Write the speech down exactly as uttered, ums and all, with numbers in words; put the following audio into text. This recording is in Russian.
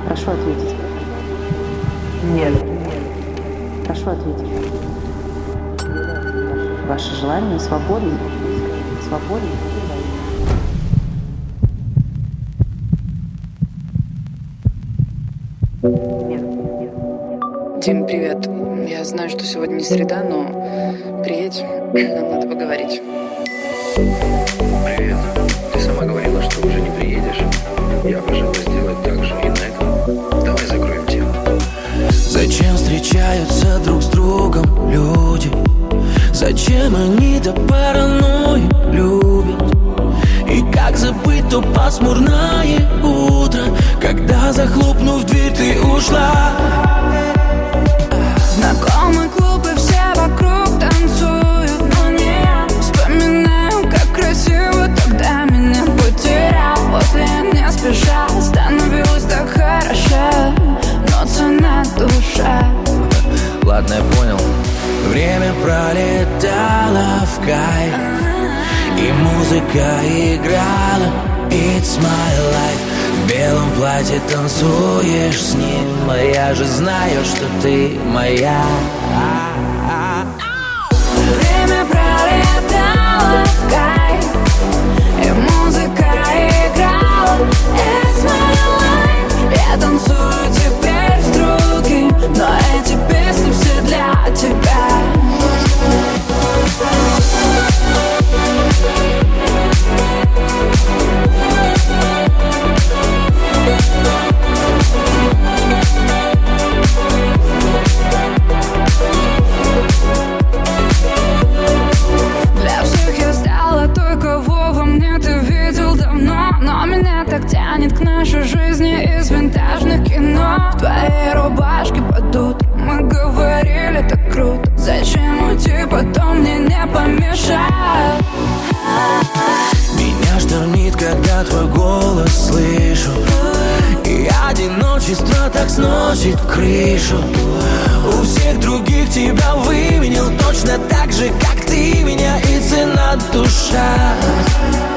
Прошу ответить. Нет. Прошу ответить. Ваше желание свободно, свободно. Нет. Дим, привет. Я знаю, что сегодня не среда, но приедь, нам надо поговорить. Привет. Ты сама говорила, что уже не приедешь. Я, пожалуй, сделать так же и на этом. Давай закроем тему. Зачем встречаются друг с другом люди? Зачем они до паранойи любят? И как забыть то пасмурное утро, когда, захлопнув дверь, ты ушла? Знакомый клуб и все вокруг танцуют, но не я. Вспоминаю, как красиво тогда меня потерял. После не спеша становилось так хорошо, но цена душа. Ладно, я понял. Время пролетало в кайф, и музыка играла It's my life. В белом платье танцуешь с ним, а я же знаю, что ты моя. Время пролетало в кайф, и музыка играла It's my life. Я танцую теперь с другим, но эти песни все для тебя. Для всех я стала той, кого во мне ты видел давно, но меня так тянет к нашей жизни из винтажных кино. В твоей рубашке под утро мы говорили так круто. Зачем уйти, потом мне не помешал. Меня штормит, когда твой голос слышу, и одиночество так сносит крышу. У всех других тебя выменил точно так же, как ты меня, и цена душа.